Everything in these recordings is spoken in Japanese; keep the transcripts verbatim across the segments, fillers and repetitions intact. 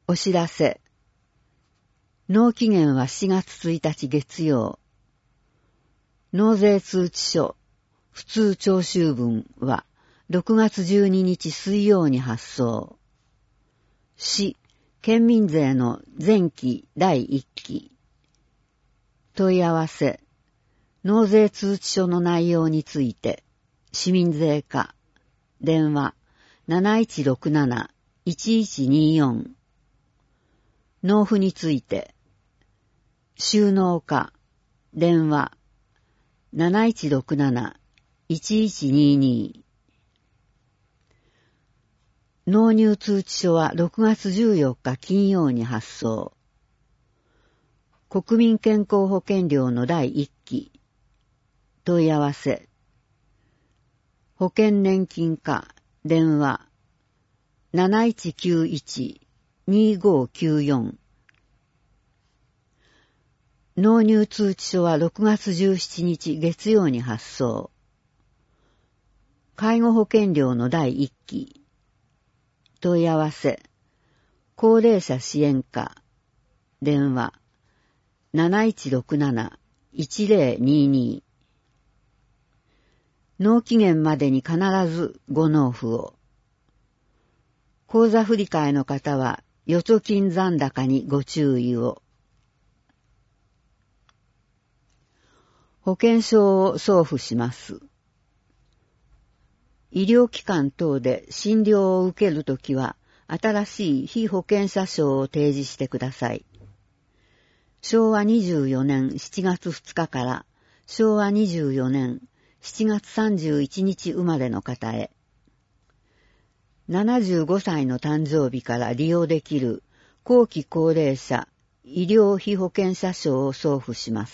お知らせ。納期限はしがつついたち月曜。納税通知書、普通徴収分はろくがつじゅうににち水曜に発送。市、県民税の前期だいいっき。問い合わせ。納税通知書の内容について、市民税課、電話なないちろくなないちいちによん。納付について、収納課、電話なないちろくなないちいちにに。納入通知書はろくがつじゅうよっか金曜に発送。国民健康保険料のだいいっき。問い合わせ。保険年金課、電話なないちきゅういちにごきゅうよん。納入通知書はろくがつじゅうしちにち月曜に発送。介護保険料のだいいっき。問い合わせ。高齢者支援課、電話なないちろくなないちぜろにに。納期限までに必ずご納付を。口座振替の方は預貯金残高にご注意を。保険証を送付します。医療機関等で診療を受けるときは、新しい被保険者証を提示してください。しょうわにじゅうよねんしちがつふつかからしょうわにじゅうよねんしちがつさんじゅういちにち生まれの方へ。ななじゅうごさいの誕生日から利用できる後期高齢者医療被保険者証を送付します。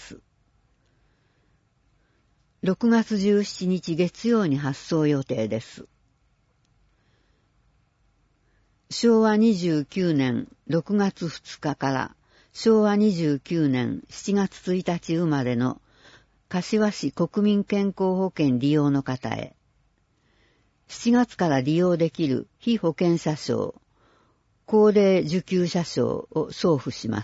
ろくがつじゅうしちにち月曜に発送予定です。しょうわにじゅうきゅうねんろくがつふつかからしょうわにじゅうきゅうねんしちがつついたち生まれの柏市国民健康保険利用の方へ。しちがつから利用できる被保険者証、高齢受給者証を送付します。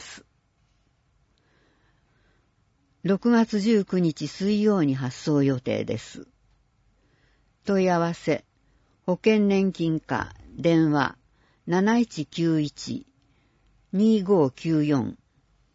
ろくがつじゅうくにち水曜に発送予定です。問い合わせ、保険年金課、電話なないちきゅういちにごきゅうよん。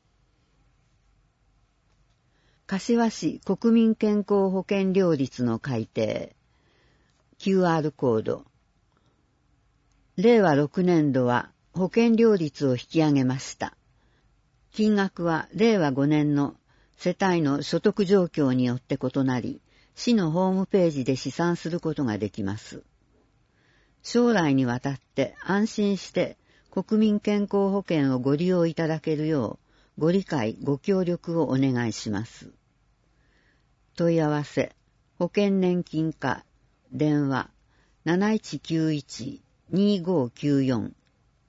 柏市国民健康保険料率の改定。キューアール コード。れいわろくねんどは保険料率を引き上げました。金額はれいわごねんの世帯の所得状況によって異なり、市のホームページで試算することができます。将来にわたって安心して国民健康保険をご利用いただけるようご理解ご協力をお願いします。問い合わせ、保険年金課、電話なないちきゅういちにごきゅうよん。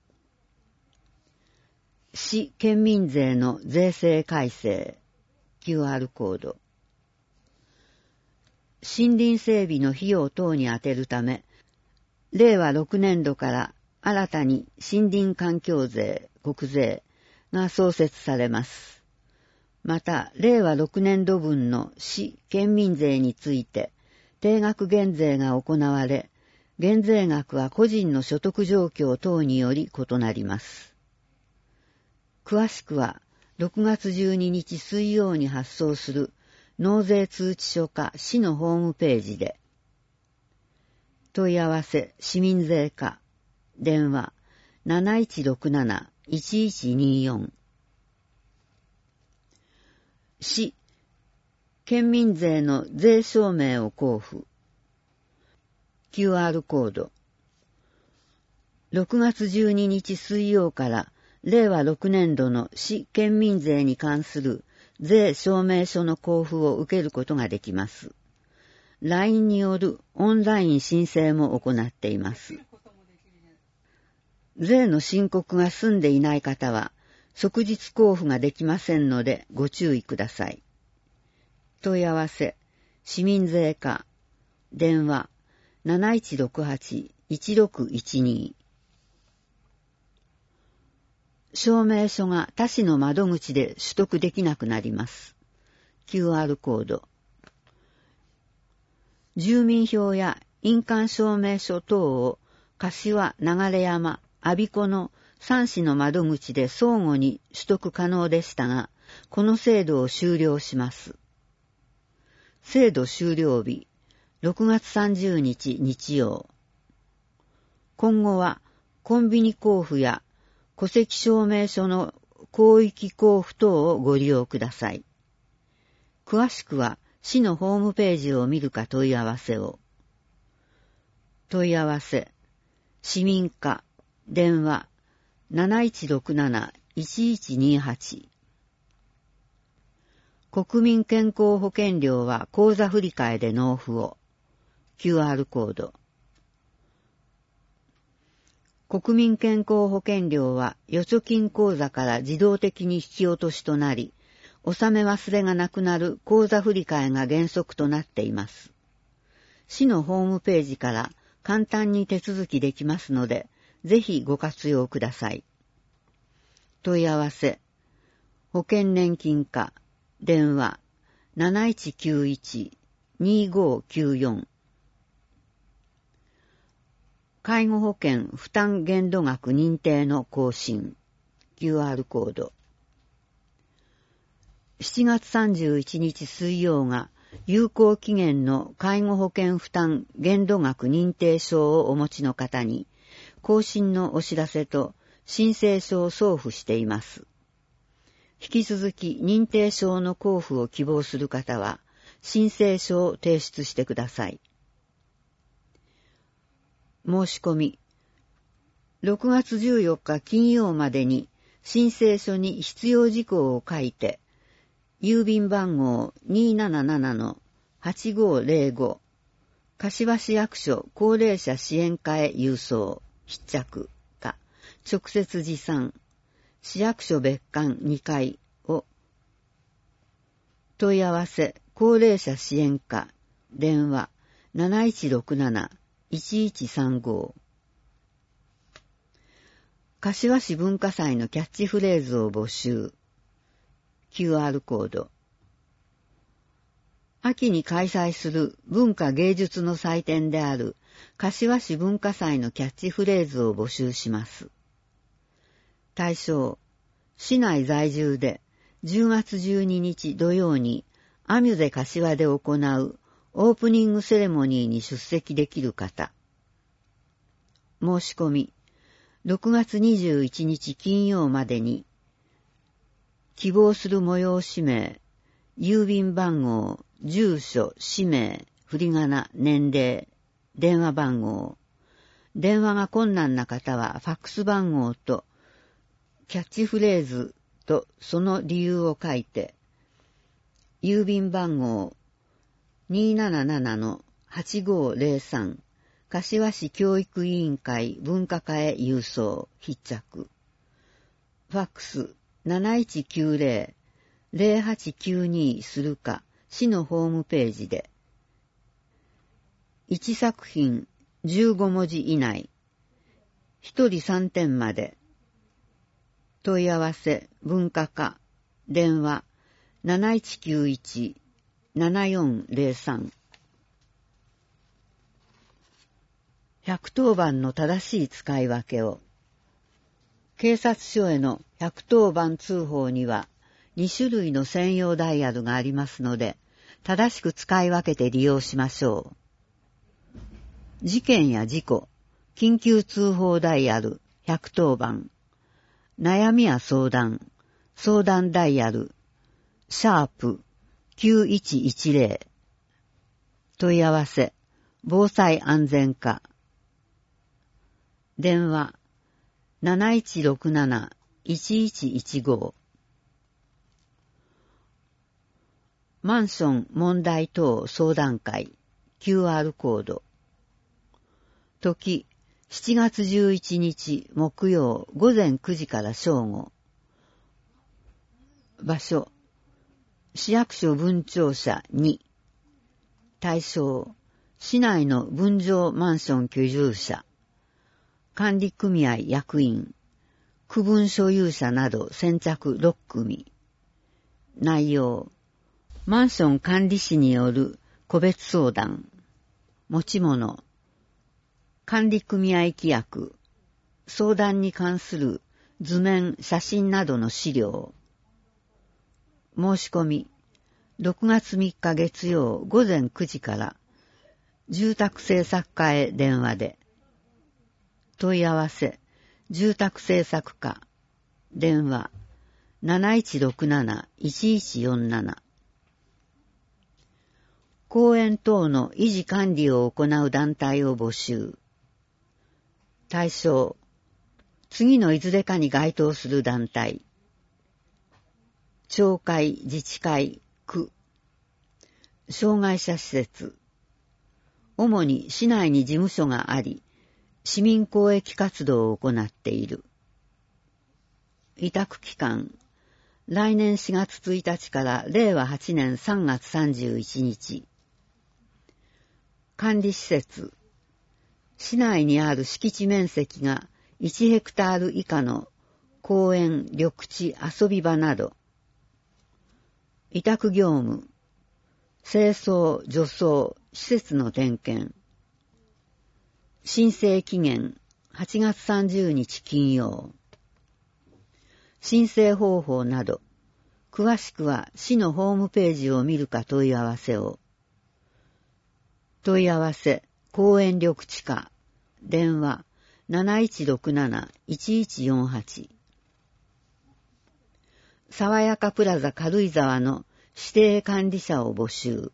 市県民税の税制改正。キューアール コード。森林整備の費用等に充てるため、れいわろくねんどから新たに森林環境税、国税が創設されます。また、れいわろくねんどぶんの市県民税について、定額減税が行われ、減税額は個人の所得状況等により異なります。詳しくは、ろくがつじゅうににち水曜に発送する納税通知書か市のホームページで。問い合わせ市民税課、電話なないちろくなないちいちによん。市、県民税の税証明を交付。キューアール コード。ろくがつじゅうににち水曜かられいわろくねんどの市県民税に関する税証明書の交付を受けることができます。ライン によるオンライン申請も行っています。税の申告が済んでいない方は即日交付ができませんのでご注意ください。問い合わせ、市民税課、電話なないちろくはちいちろくいちに。 証明書が他市の窓口で取得できなくなります。キューアール コード。住民票や印鑑証明書等を柏、流山、我孫子のさん市の窓口で相互に取得可能でしたが、この制度を終了します。制度終了日、ろくがつさんじゅうにち日曜。今後はコンビニ交付や戸籍証明書の広域交付等をご利用ください。詳しくは市のホームページを見るか問い合わせを。問い合わせ、市民課、電話、なないちろくなな いちいちにはち。国民健康保険料は口座振替で納付を。キューアール コード。国民健康保険料は預貯金口座から自動的に引き落としとなり、納め忘れがなくなる口座振替が原則となっています。市のホームページから簡単に手続きできますので、ぜひご活用ください。問い合わせ、保険年金課、電話、なないちきゅういち にごきゅうよん。介護保険負担限度額認定の更新、キューアール コード。しちがつさんじゅういちにち水曜が有効期限の介護保険負担限度額認定証をお持ちの方に、更新のお知らせと申請書を送付しています。引き続き認定証の交付を希望する方は、申請書を提出してください。申し込み。ろくがつじゅうよっか金曜までに申請書に必要事項を書いて、郵便番号 にーなななな はちごーぜろご、柏市役所高齢者支援課へ郵送、必着か、直接持参、市役所別館にかいを、問い合わせ、高齢者支援課、電話、なないちろくなな いちいちさんご。柏市文化祭のキャッチフレーズを募集。キューアール コード。秋に開催する文化芸術の祭典である柏市文化祭のキャッチフレーズを募集します。対象、市内在住でじゅうがつじゅうににち土曜にアミュゼ柏で行うオープニングセレモニーに出席できる方。申し込み、ろくがつにじゅういちにち金曜までに、希望する催し名、郵便番号、住所、氏名、振り仮名、年齢、電話番号。電話が困難な方はファックス番号とキャッチフレーズとその理由を書いて、郵便番号 にーなななな はちごーぜろさん 柏市教育委員会文化課へ郵送、必着。ファックスなないちきゅうぜろ ぜろはちきゅうにするか、市のホームページで。いちさく品じゅうごもじ以内。ひとりさんてんまで。問い合わせ、文化課、電話、なないちきゅういち ななよんぜろさん。ひゃくとおばんの正しい使い分けを。警察署へのひゃくとおばん通報にはにしゅるいの専用ダイヤルがありますので、正しく使い分けて利用しましょう。事件や事故、緊急通報ダイヤルひゃくとおばん、悩みや相談、相談ダイヤル、シャープきゅういちいちぜろ、問い合わせ、防災安全課、電話、なないちろくなな いちいちいちご。マンション問題等相談会 キューアール コード。時、しちがつじゅういちにち木曜ごぜんくじから正午。場所、市役所分庁舎に。対象、市内の分譲マンション居住者。管理組合役員。 区分所有者など先着ろっくみ。内容、マンション管理士による個別相談、持ち物、管理組合規約、相談に関する図面、写真などの資料。申し込み、ろくがつみっか月曜午前くじから住宅政策課へ電話で。問い合わせ、住宅政策課、電話 なないちろくなな いちいちよんなな。公園等の維持管理を行う団体を募集。対象、次のいずれかに該当する団体。町会、自治会、区。障害者施設。主に市内に事務所があり、市民公益活動を行っている。委託期間、来年しがつついたちかられいわはちねんさんがつさんじゅういちにち。管理施設、市内にある敷地面積がいちヘクタール以下の公園、緑地、遊び場など。委託業務、清掃、除草、施設の点検。申請期限、はちがつさんじゅうにち金曜。申請方法など、詳しくは市のホームページを見るか問い合わせを。問い合わせ、公園緑地課、電話 なないちろくなな いちいちよんはち。爽やかプラザ軽井沢の指定管理者を募集。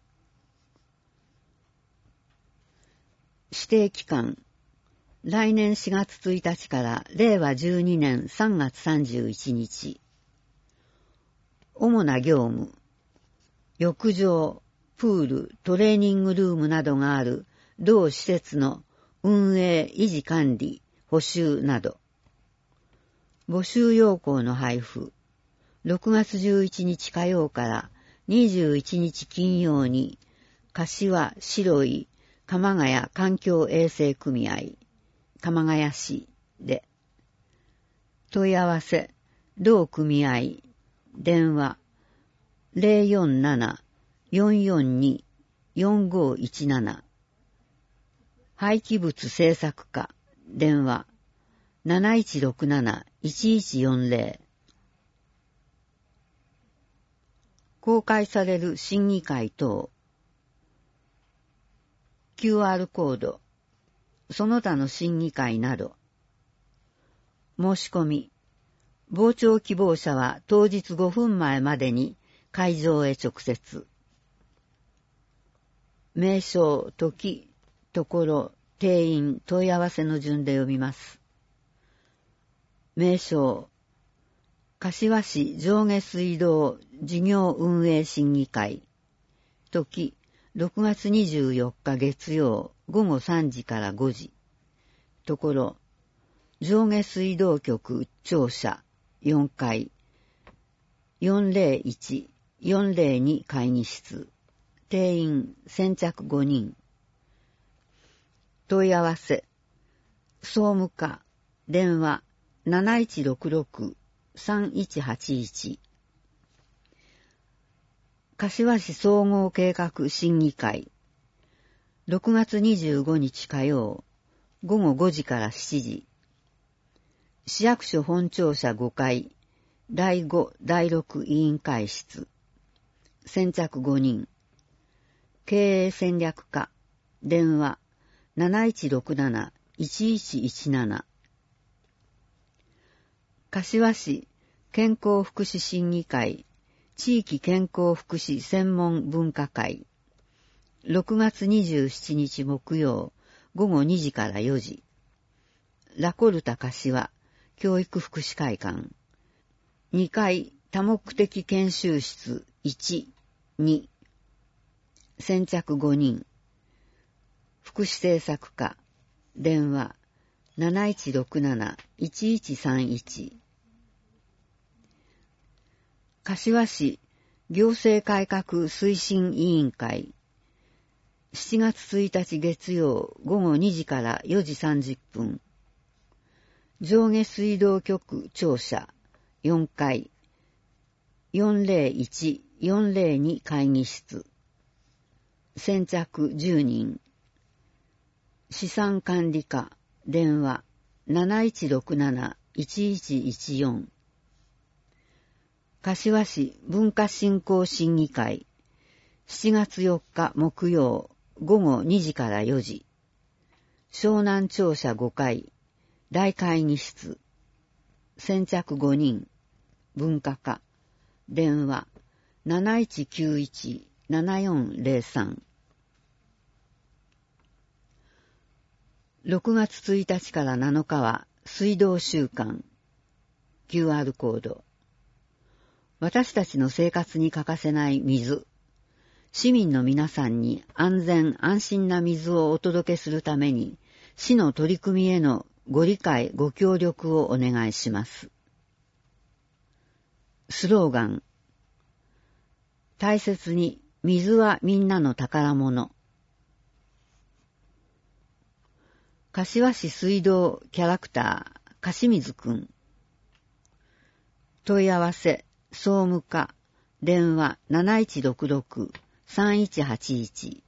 指定期間、来年しがつついたちかられいわじゅうにねんさんがつさんじゅういちにち。主な業務、浴場、プール、トレーニングルームなどがある同施設の運営、維持管理、補修など。募集要項の配布、ろくがつじゅういちにち火曜からにじゅういちにち金曜に、柏白井鎌ヶ谷環境衛生組合、鎌ヶ谷市で。問い合わせ、同組合、電話 ゼロよんなな よんよんに よんごいちなな。廃棄物政策課、電話 なないちろくなな いちいちよんぜろ。公開される審議会等。キューアール コード、その他の審議会など。申し込み、傍聴希望者は当日ごふんまえまでに会場へ直接。名称、時、ところ、定員、問い合わせの順で読みます。名称、柏市上下水道事業運営審議会。時、ろくがつにじゅうよっか月曜ごごさんじからごじ。ところ、上下水道局庁舎よんかい、よんぜろいち、よんぜろに会議室。定員先着ごにん。問い合わせ、総務課、電話 なないちろくろく さんいちはちいち。柏市総合計画審議会、ろくがつにじゅうごにち火曜、ごごごじからしちじ。市役所本庁舎ごかい、だいご、だいろく委員会室。先着ごにん。経営戦略課、電話 なないちろくなな いちいちいちなな。柏市健康福祉審議会地域健康福祉専門分科会、ろくがつにじゅうしちにち木曜ごごにじからよじ。ラコルタ柏教育福祉会館、にかい多目的研修室いち、に。先着ごにん。福祉政策課、電話 なないちろくなな いちいちさんいち。柏市行政改革推進委員会、しちがつついたち月曜ごごにじからよじさんじゅっぷん。 上下水道局庁舎よんかい、よんぜろいち、よんぜろに会議室。先着じゅうにん。資産管理課、電話なないちろくなな、いちいちいちよん。柏市文化振興審議会、しちがつよっか木曜、ごごにじからよじ。湘南庁舎ごかい、大会議室。先着ごにん。文化課、電話なないちきゅういち、ななよんぜろさん。ろくがつついたちからなのかは水道週間。キューアール コード。私たちの生活に欠かせない水。市民の皆さんに安全安心な水をお届けするために、市の取り組みへのご理解ご協力をお願いします。スローガン。大切に、水はみんなの宝物。柏市水道キャラクター、柏水くん。問い合わせ、総務課、電話なないちろくろく、さんいちはちいち。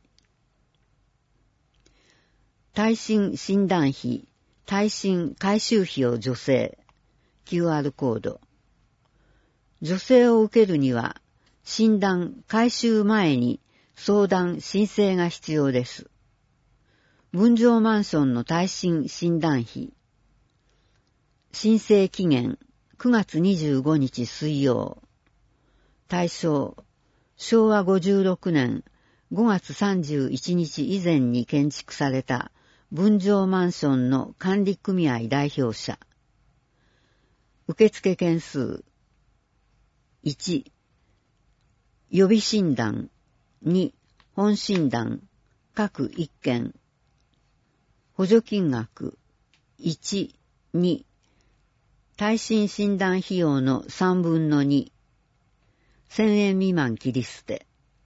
耐震診断費、耐震改修費を助成、キューアール コード。助成を受けるには、診断改修前に相談申請が必要です。分譲マンションの耐震診断費。申請期限くがつにじゅうごにち水曜。対象、しょうわごじゅうろくねんごがつさんじゅういちにち以前に建築された分譲マンションの管理組合代表者。受付件数。いち、予備診断。に、本診断。各いっけん。補助金額。いち、に。耐震診断費用のさんぶんのに。せんえん未満切り捨て。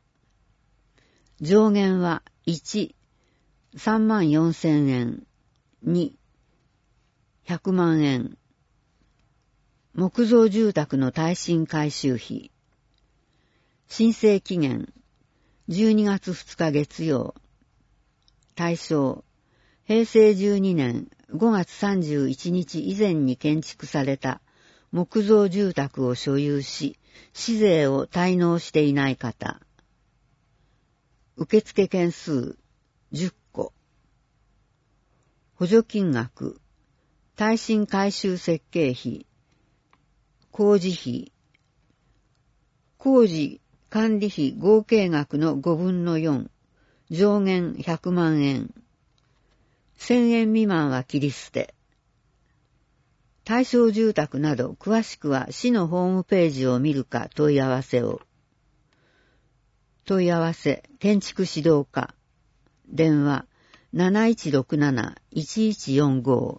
上限は1、さんまんよんせんえん。に、ひゃくまんえん。木造住宅の耐震改修費。申請期限じゅうにがつふつか月曜。対象、へいせいじゅうにねんごがつさんじゅういちにち以前に建築された木造住宅を所有し、市税を滞納していない方。受付件数じゅっこ。補助金額、耐震改修設計費、工事費、工事管理費合計額のごぶんのよん、上限ひゃくまんえん。せんえん未満は切り捨て。対象住宅など詳しくは市のホームページを見るか問い合わせを。問い合わせ、建築指導課。電話なないちろくなな、いちいちよんご。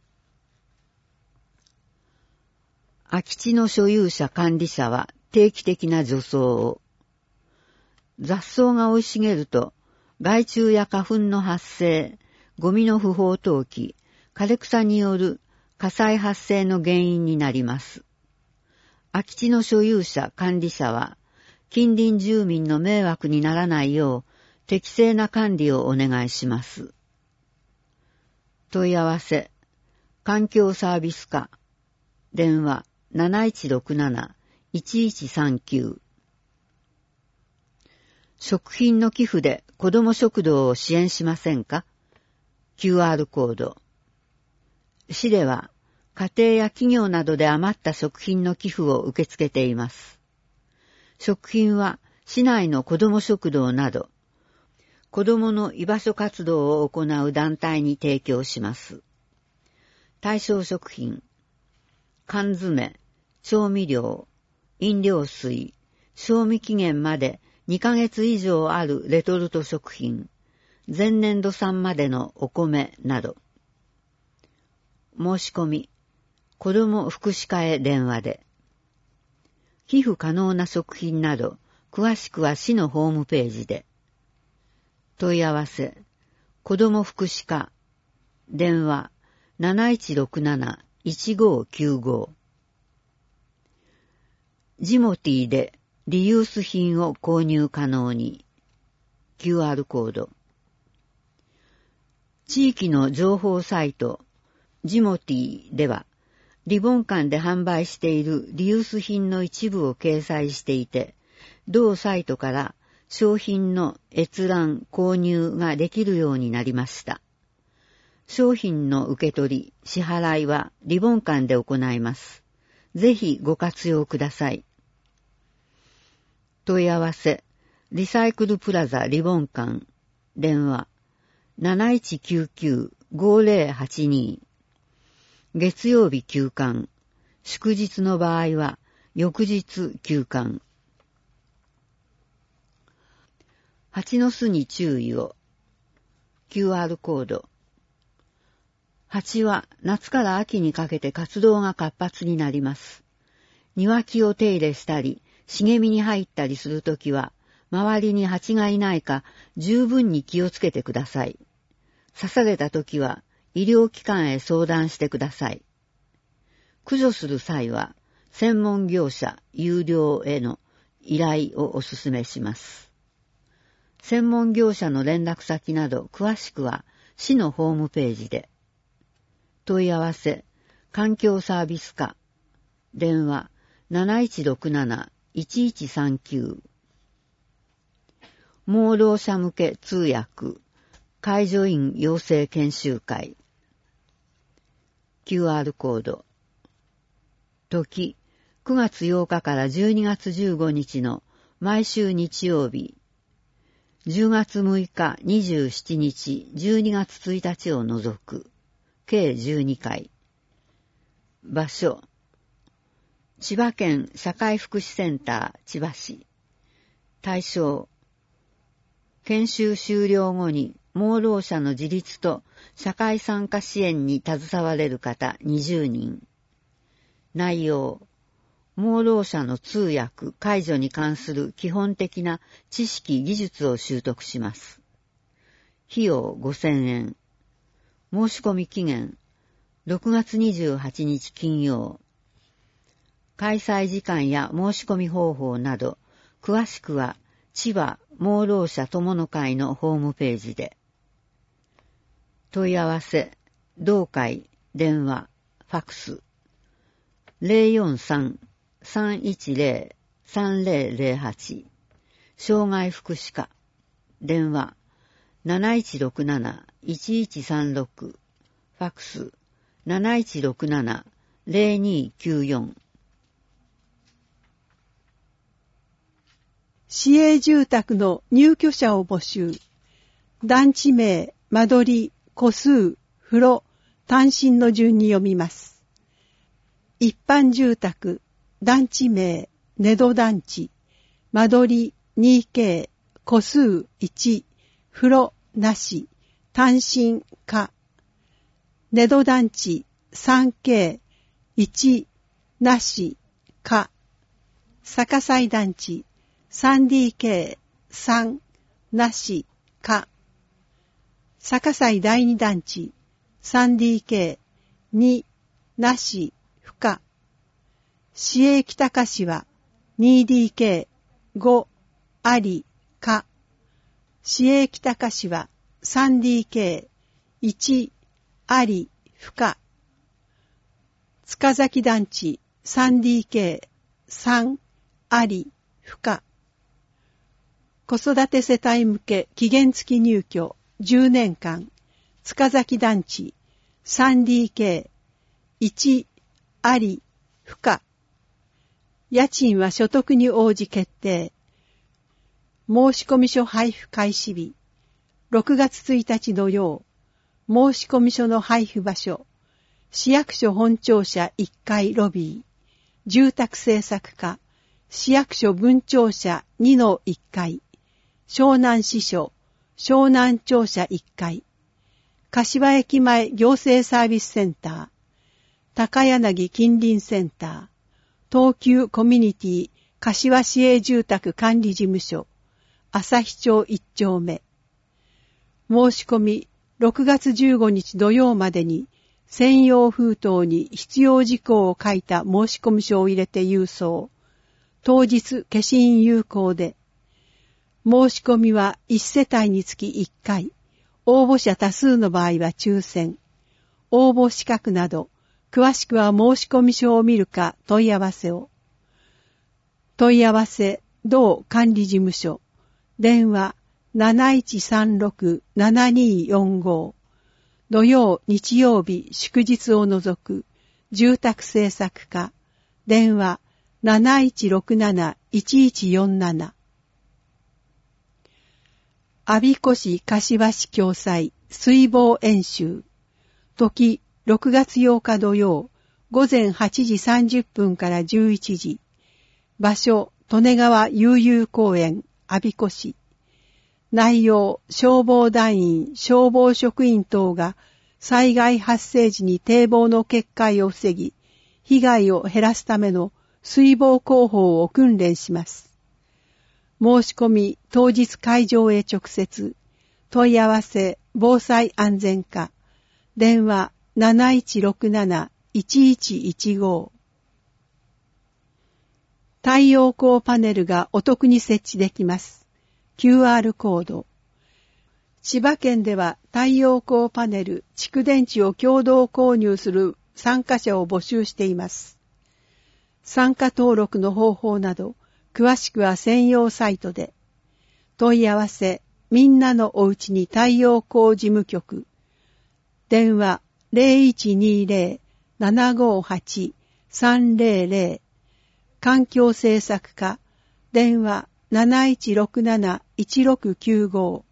空き地の所有者管理者は定期的な除草を。雑草が生い茂ると害虫や花粉の発生、ゴミの不法投棄、枯れ草による火災発生の原因になります。空き地の所有者管理者は近隣住民の迷惑にならないよう適正な管理をお願いします。問い合わせ、環境サービス課。電話なないちろくなな、いちいちさんきゅう。食品の寄付で子ども食堂を支援しませんか？ キューアール コード。市では家庭や企業などで余った食品の寄付を受け付けています。食品は市内の子ども食堂など子どもの居場所活動を行う団体に提供します。対象食品、缶詰、調味料、飲料水、賞味期限までにかげつ以上あるレトルト食品、前年度産までのお米など。申し込み、子ども福祉課へ電話で。寄付可能な食品など、詳しくは市のホームページで。問い合わせ、子ども福祉課、電話なないちろくなな、 いちごーきゅうご。ジモティーでリユース品を購入可能に。キューアール コード。地域の情報サイト、ジモティーでは、リボン館で販売しているリユース品の一部を掲載していて、同サイトから商品の閲覧、購入ができるようになりました。商品の受け取り、支払いはリボン館で行います。ぜひご活用ください。問い合わせ、リサイクルプラザリボン館、電話、なないちきゅうきゅうごーぜろはちに。月曜日休館、祝日の場合は翌日休館。蜂の巣に注意を。キューアール コード。蜂は夏から秋にかけて活動が活発になります。庭木を手入れしたり、茂みに入ったりするときは、周りに蜂がいないか十分に気をつけてください。刺されたときは医療機関へ相談してください。駆除する際は、専門業者有料への依頼をお勧めします。専門業者の連絡先など詳しくは市のホームページで。問い合わせ、環境サービス課、電話なないちろくなないちいちさんきゅう。盲ろう者向け通訳、介助員養成研修会。キューアール コード。時、くがつようかからじゅうにがつじゅうごにちの毎週日曜日、じゅうがつむいか、にじゅうしちにち、じゅうにがつついたちを除く、計じゅうにかい。場所、千葉県社会福祉センター千葉市。対象、研修終了後に盲ろう者の自立と社会参加支援に携われる方にじゅうにん。内容、盲ろう者の通訳・介助に関する基本的な知識・技術を習得します。費用ごせんえん。申し込み期限、ろくがつにじゅうはちにち金曜。開催時間や申し込み方法など、詳しくは千葉盲ろう者友の会のホームページで。問い合わせ、同会、電話、ファックス、ゼロよんさん さんいちゼロ さんゼロゼロはち、障害福祉課、電話、なないちろくなないちいちさんろく、ファックス、なないちろくなな ゼロにきゅうよん。 市営住宅の入居者を募集。団地名、間取り、戸数、風呂、単身の順に読みます。一般住宅、団地名、根戸団地、間取り ツーケー、戸数いち、風呂なし、単身可。根戸団地 スリーケー、いち、なし、可。逆祭団地 スリーディーケー、さん、なし、可。逆祭第二団地 スリーディーケー、に、なし、不可。市営北柏 ツーディーケー、ご、あり、可。市営北柏 スリーディーケー、いち、あり、不可。塚崎団地 スリーディーケー、さん、あり、不可。子育て世帯向け期限付き入居じゅうねんかん、塚崎団地 スリーディーケー、いち、あり、不可。家賃は所得に応じ決定。申込書配布開始日、ろくがつついたち土曜。申込書の配布場所、市役所本庁舎いっかいロビー、住宅政策課、市役所分庁舎にのいっかい、湘南支所、湘南庁舎いっかい、柏駅前行政サービスセンター、高柳近隣センター、東急コミュニティ柏市営住宅管理事務所、旭町いっちょうめ。申し込みろくがつじゅうごにち土曜までに専用封筒に必要事項を書いた申込書を入れて郵送。当日消印有効で、申し込みはいち世帯につきいっかい、応募者多数の場合は抽選。応募資格など、詳しくは申込書を見るか問い合わせを。問い合わせ、同管理事務所。電話 なないちさんろく ななによんご。土曜、日曜日、祝日を除く、住宅政策課。電話 なないちろくなないちいちよんなな。我孫子市柏市共催水防演習。時ろくがつようか土曜、午前はちじさんじゅっぷんからじゅういちじ。場所、利根川悠々公園、我孫子市。内容、消防団員、消防職員等が災害発生時に堤防の決壊を防ぎ、被害を減らすための水防工法を訓練します。申し込み、当日会場へ直接、問い合わせ、防災安全課、電話 なないちろくなないちいちいちご。太陽光パネルがお得に設置できます。キューアール コード。千葉県では太陽光パネル、蓄電池を共同購入する参加者を募集しています。参加登録の方法など、詳しくは専用サイトで。問い合わせ、みんなのおうちに太陽光事務局。電話 ゼロいちにゼロ ななごはち さんゼロゼロ。環境政策課。電話 なないちろくなないちろくきゅうご。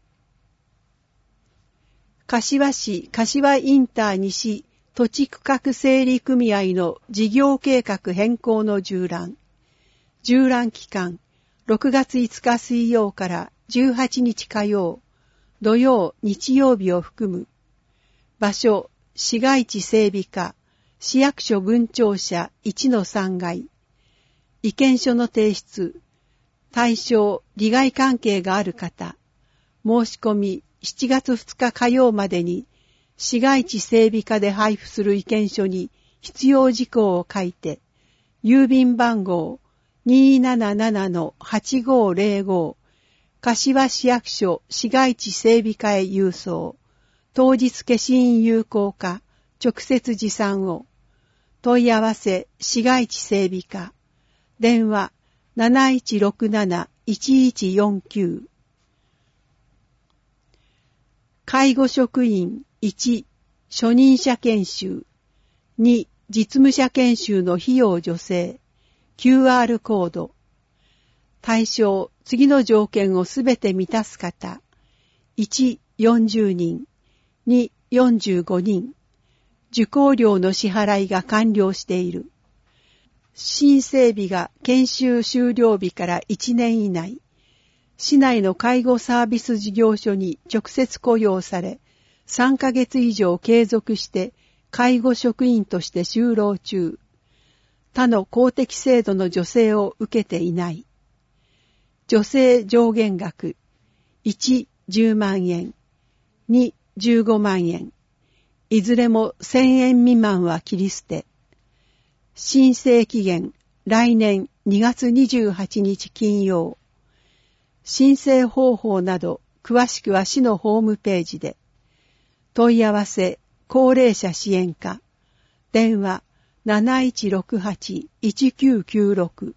柏市柏インター西土地区画整理組合の事業計画変更の縦覧。縦覧期間、ろくがついつか水曜からじゅうはちにち火曜、土曜、日曜日を含む。場所、市街地整備課、市役所分庁舎いちのさん階。意見書の提出。対象、利害関係がある方。申し込み、しちがつふつか火曜までに、市街地整備課で配布する意見書に必要事項を書いて、郵便番号 にーなななのはちごーぜろご、柏市役所市街地整備課へ郵送。当日消印有効か、直接持参を。問い合わせ、市街地整備課。電話 なないちろくなないちいちよんきゅう。介護職員いち、初任者研修。に、実務者研修の費用助成。キューアール コード。対象、次の条件をすべて満たす方。いち、よんじゅうにん。に、よんじゅうごにん。受講料の支払いが完了している。申請日が研修終了日からいちねん以内。市内の介護サービス事業所に直接雇用され、さんかげつ以上継続して介護職員として就労中。他の公的制度の助成を受けていない。助成上限額。いち、じゅうまんえん。に、じゅうごまんえん。いずれもせんえん未満は切り捨て。申請期限、来年にがつにじゅうはちにち金曜。申請方法など、詳しくは市のホームページで。問い合わせ、高齢者支援課。電話、なないちろくはちいちきゅうきゅうろく。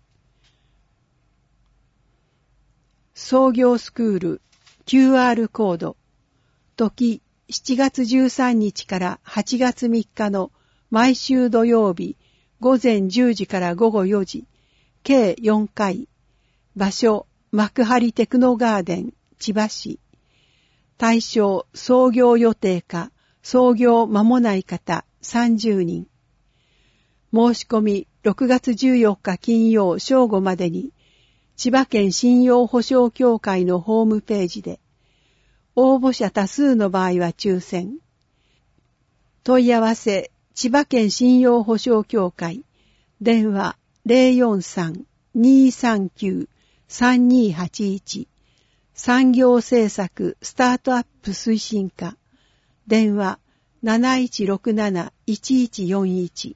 創業スクール、キューアール コード。時、しちがつじゅうさんにちからはちがつみっかの毎週土曜日、午前じゅうじから午後よじ、計よんかい。場所、幕張テクノガーデン、千葉市。対象、創業予定か、創業間もない方、さんじゅうにん。申し込み、ろくがつじゅうよっか金曜正午までに、千葉県信用保証協会のホームページで、応募者多数の場合は抽選。問い合わせ、千葉県信用保証協会。電話 ゼロよんさん にーさんきゅう さんにーはちいち。産業政策スタートアップ推進課。電話なないちろくなな いちいちよんいち。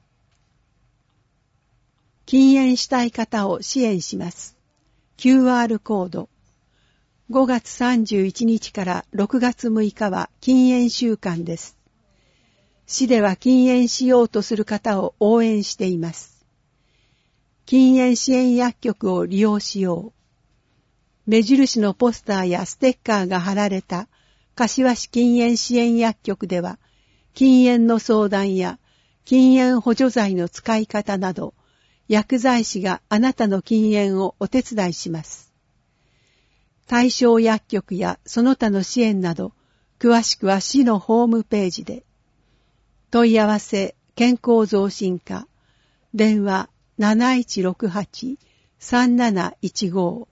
禁煙したい方を支援します。キューアール コード。ごがつさんじゅういちにちからろくがつむいかは禁煙週間です。市では禁煙しようとする方を応援しています。禁煙支援薬局を利用しよう。目印のポスターやステッカーが貼られた柏市禁煙支援薬局では、禁煙の相談や禁煙補助剤の使い方など、薬剤師があなたの禁煙をお手伝いします。対象薬局やその他の支援など、詳しくは市のホームページで。問い合わせ健康増進課、電話なないちろくはち さんなないちご。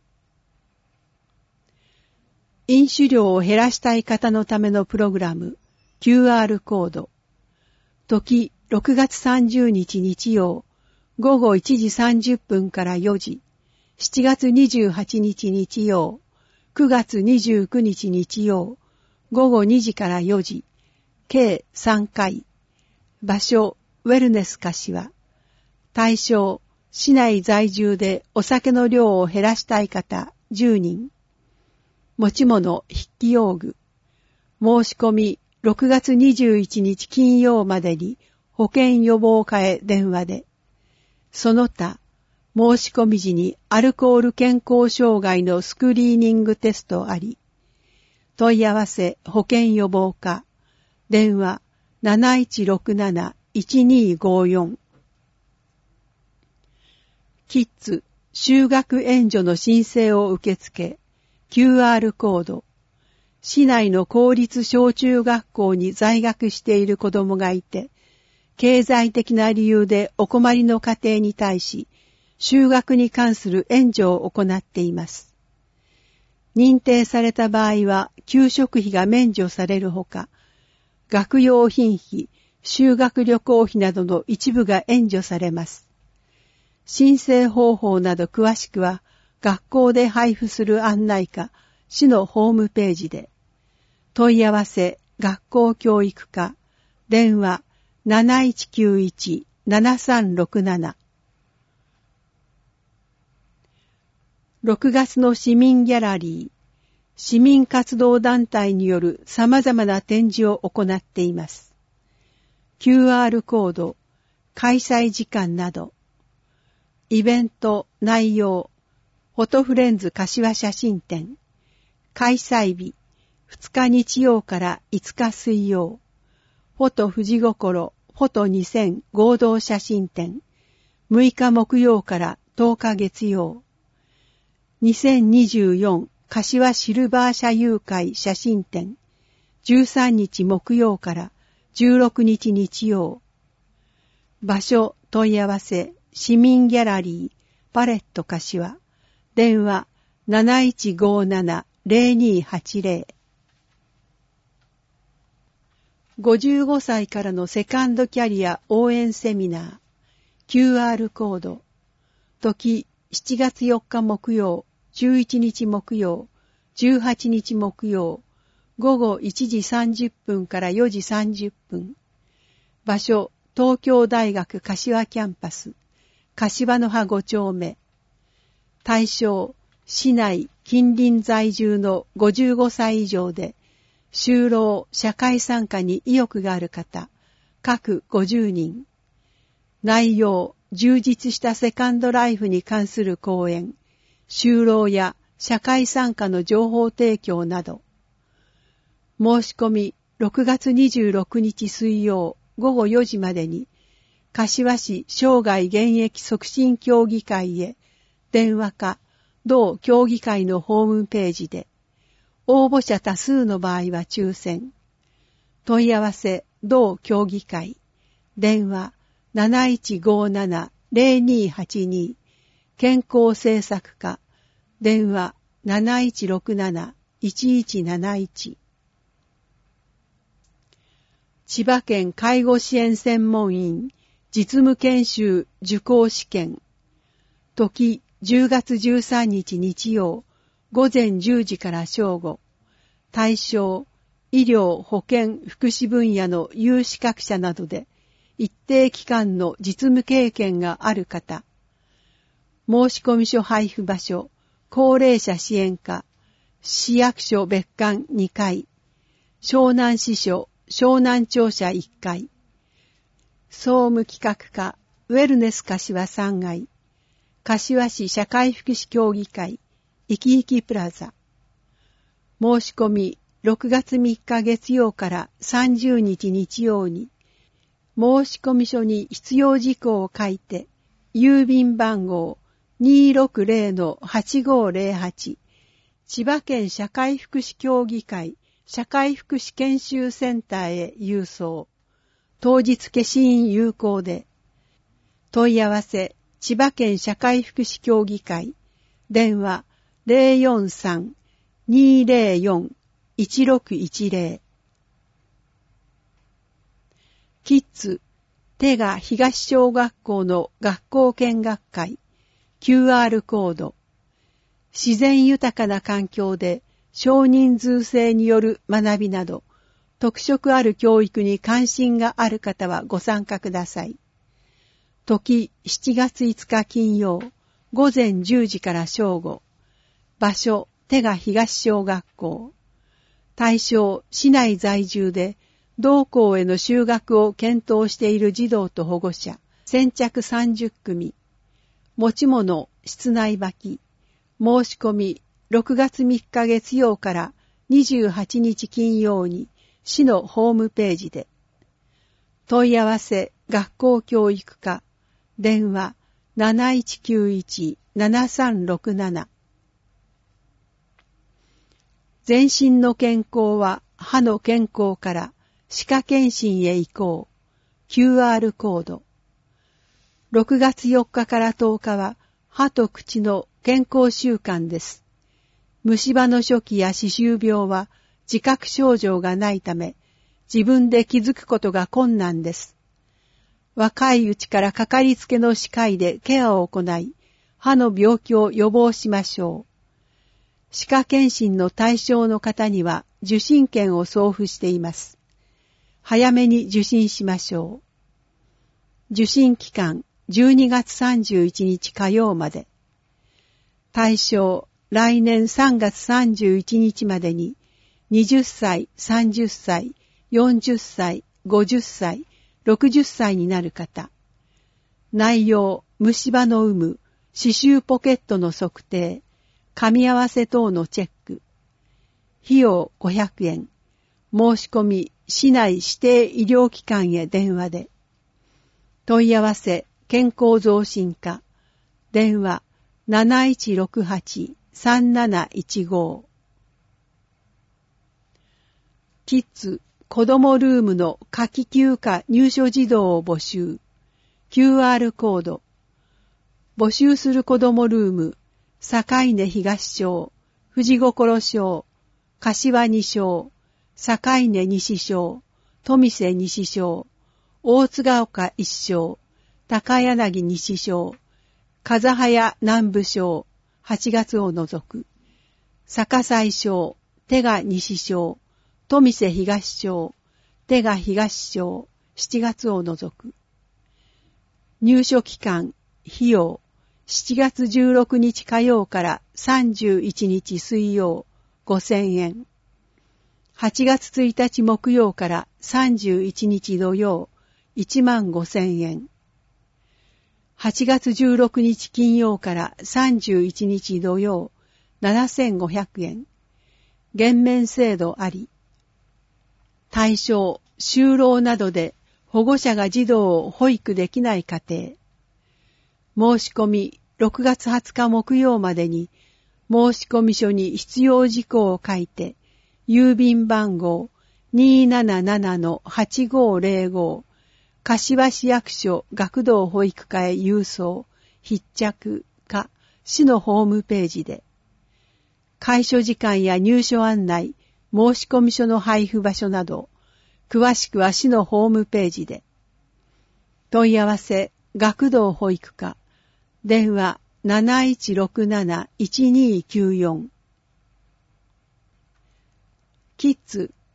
飲酒量を減らしたい方のためのプログラム、キューアール コード。時ろくがつさんじゅうにち日曜、ごごいちじさんじゅっぷんからよじ、しちがつにじゅうはちにち日曜、くがつにじゅうくにち日曜、ごごにじからよじ、計さんかい。場所、ウェルネス柏。対象、市内在住でお酒の量を減らしたい方じゅうにん。持ち物、筆記用具。申し込みろくがつにじゅういちにち金曜までに保健予防課へ電話で。その他、申し込み時にアルコール健康障害のスクリーニングテストあり。問い合わせ保健予防課。電話なないちろくなな いちにごよん。キッズ、就学援助の申請を受け付け。キューアール コード。市内の公立小中学校に在学している子供がいて、経済的な理由でお困りの家庭に対し、就学に関する援助を行っています。認定された場合は、給食費が免除されるほか、学用品費、修学旅行費などの一部が援助されます。申請方法など詳しくは、学校で配布する案内か、市のホームページで。問い合わせ、学校教育課、電話なないちきゅういち ななさんろくなな。ろくがつの市民ギャラリー、市民活動団体による様々な展示を行っています。キューアール コード、開催時間など、イベント内容、フォトフレンズ柏写真展。開催日、ふつか日曜からいつか水曜。フォト富士心、フォトにせん合同写真展。むいか木曜からとおか月曜。にせんにじゅうよん柏シルバー社友会写真展。じゅうさんにち木曜からじゅうろくにち日曜。場所問い合わせ、市民ギャラリー、パレット柏。電話なないちごなな ぜろにはちぜろ。ごじゅうごさいからのセカンドキャリア応援セミナー。キューアール コード。時しちがつよっか木曜、じゅういちにち木曜、じゅうはちにち木曜、ごごいちじさんじゅっぷんからよじさんじゅっぷん。場所、東京大学柏キャンパス、柏の葉ご丁目。対象、市内近隣在住のごじゅうごさい以上で、就労、社会参加に意欲がある方、各ごじゅうにん。内容、充実したセカンドライフに関する講演、就労や社会参加の情報提供など。申し込み、ろくがつにじゅうろくにち水曜ごごよじまでに、柏市生涯現役促進協議会へ、電話か、同協議会のホームページで、応募者多数の場合は抽選。問い合わせ、同協議会、電話なないちごなな ぜろにはちに、健康政策課、電話なないちろくなな いちいちなないち。千葉県介護支援専門員実務研修受講試験。時じゅうがつじゅうさんにち日曜、午前じゅうじから正午。対象、 医療、保健、福祉分野の有資格者などで一定期間の実務経験がある方、申込書配布場所、高齢者支援課、市役所別館にかい、湘南支所、湘南庁舎いっかい、総務企画課、ウェルネス柏さんがい、柏市社会福祉協議会、いきいきプラザ。申し込みろくがつみっか月曜からさんじゅうにち日曜に、申込書に必要事項を書いて、郵便番号 にーろくぜろのはちごーぜろはち、千葉県社会福祉協議会社会福祉研修センターへ郵送。当日消印有効で。問い合わせ、千葉県社会福祉協議会。電話 ゼロよんさん にーぜろよん いちろくいちぜろ。キッズ、手賀東小学校の学校見学会。キューアール コード。自然豊かな環境で少人数制による学びなど、特色ある教育に関心がある方はご参加ください。時しちがついつか金曜、午前じゅうじから正午。場所、手賀東小学校。対象、市内在住で、同校への就学を検討している児童と保護者、先着さんじゅっくみ。持ち物、室内履き。申し込み、ろくがつみっか月曜からにじゅうはちにち金曜に、市のホームページで。問い合わせ、学校教育課。電話、なないちきゅういち ななさんろくなな。全身の健康は歯の健康から歯科検診へ移行。キューアール コード。ろくがつよっかからとおかは歯と口の健康週間です。虫歯の初期や歯周病は自覚症状がないため、自分で気づくことが困難です。若いうちからかかりつけの歯科医でケアを行い、歯の病気を予防しましょう。歯科検診の対象の方には受診券を送付しています。早めに受診しましょう。受診期間じゅうにがつさんじゅういちにち火曜まで。対象来年さんがつさんじゅういちにちまでににじゅっさい、さんじゅっさい、よんじゅっさい、ごじゅっさい、ろくじゅっさいになる方。内容、虫歯の有無、歯周ポケットの測定、噛み合わせ等のチェック。費用ごひゃくえん。申し込み、市内指定医療機関へ電話で。問い合わせ、健康増進課。電話、なないちろくはち さんなないちご。キッズ、子どもルームの夏季休暇入所児童を募集。キューアール コード。募集する子どもルーム、境根東小、富士心小、柏二小、境根西小、富瀬西小、大津ヶ丘一小、高柳西小、風早南部小、はちがつを除く、逆西小、手賀西小、富瀬東小、手賀東小、しちがつを除く。入所期間、費用、しちがつじゅうろくにち火曜からさんじゅういちにち水曜、ごせんえん。はちがつついたち木曜からさんじゅういちにち土曜、いちまんごせんえん。はちがつじゅうろくにち金曜からさんじゅういちにち土曜、ななせんごひゃくえん。減免制度あり。対象、就労などで保護者が児童を保育できない家庭。申し込みろくがつはつか木曜までに申込書に必要事項を書いて、郵便番号 にーななななのはちごーぜろご、柏市役所学童保育課へ郵送、必着か市のホームページで。開所時間や入所案内、申込書の配布場所など、詳しくは市のホームページで。問い合わせ、学童保育課。電話 なないちろくなないちにーきゅうよん。キッズ、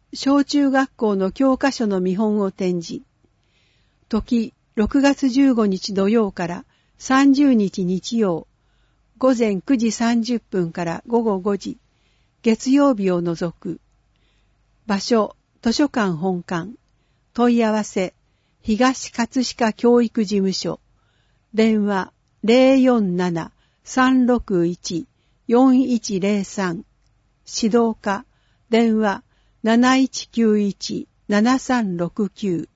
小中学校の教科書の見本を展示。時ろくがつじゅうごにち土曜からさんじゅうにち日曜、午前くじさんじゅっぷんから午後ごじ、月曜日を除く。場所、図書館本館。問い合わせ、東葛飾教育事務所。電話 ゼロよんなな さんろくいち よんいちゼロさん。指導課、電話 なないちきゅういち ななさんろくきゅう。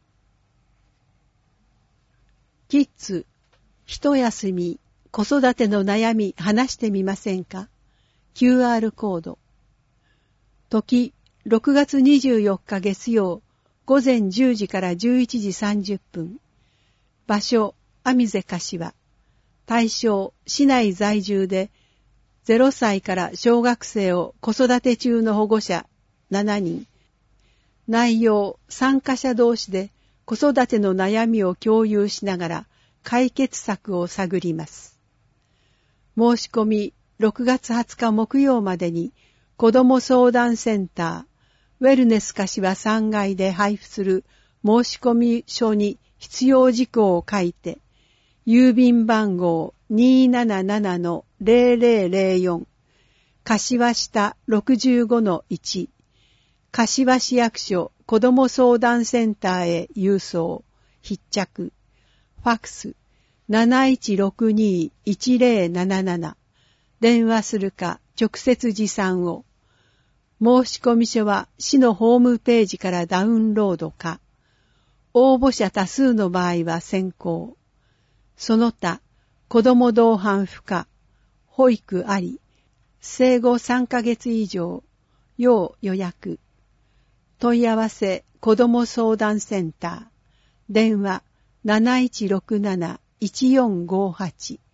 キッズ、一休み、子育ての悩み話してみませんか？ キューアール コード。時、ろくがつにじゅうよっか月曜、午前じゅうじからじゅういちじさんじゅっぷん。場所、網瀬柏。対象、市内在住で、ゼロさいから小学生を子育て中の保護者しちにん。内容、参加者同士で子育ての悩みを共有しながら解決策を探ります。申し込み、ろくがつはつか木曜までに、子ども相談センター、ウェルネス柏さんがいで配布する申し込み書に必要事項を書いて、郵便番号 にーななななのゼロゼロゼロよん、柏下 ろくじゅうごのいち、柏市役所子ども相談センターへ郵送、必着、ファックス なないちろくに いちゼロなななな、電話するか直接持参を。申込書は市のホームページからダウンロードか、応募者多数の場合は先行。その他、子ども同伴不可、保育あり、生後さんかげつ以上、要予約。問い合わせ子ども相談センター、電話 なないちろくなな いちよんごはち。